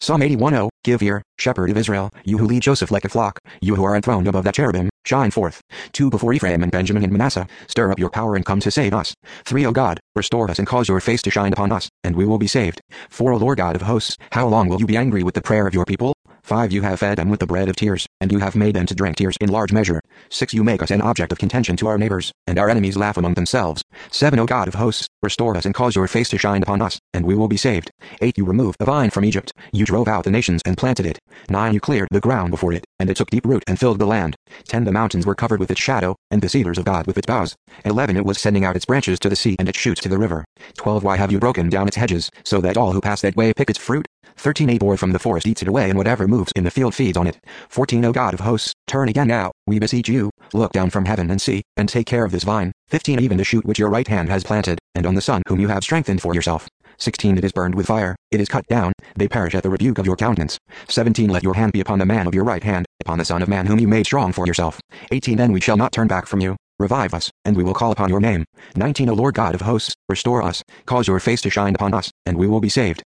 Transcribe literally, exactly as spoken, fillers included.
Psalm eighty-one oh, Give ear, shepherd of Israel, you who lead Joseph like a flock, you who are enthroned above that cherubim, shine forth. two Before Ephraim and Benjamin and Manasseh, stir up your power and come to save us. three O God, restore us and cause your face to shine upon us, and we will be saved. four O Lord God of hosts, how long will you be angry with the prayer of your people? five You have fed them with the bread of tears, and you have made them to drink tears in large measure. six You make us an object of contention to our neighbors, and our enemies laugh among themselves. seven O God of hosts, restore us and cause your face to shine upon us, and we will be saved. eight You removed the vine from Egypt, you drove out the nations and planted it. nine You cleared the ground before it, and it took deep root and filled the land. ten The mountains were covered with its shadow, and the cedars of God with its boughs. eleven It was sending out its branches to the sea and its shoots to the river. twelve Why have you broken down its hedges, so that all who pass that way pick its fruit? thirteen A boar from the forest eats it away, and whatever moves in the field feeds on it. fourteen O God of hosts, turn again now, we beseech you, look down from heaven and see, and take care of this vine. fifteen Even the shoot which your right hand has planted, and on the son whom you have strengthened for yourself. sixteen It is burned with fire, it is cut down, they perish at the rebuke of your countenance. seventeen Let your hand be upon the man of your right hand, upon the son of man whom you made strong for yourself. eighteen Then we shall not turn back from you. Revive us, and we will call upon your name. nineteen O Lord God of hosts, restore us, cause your face to shine upon us, and we will be saved.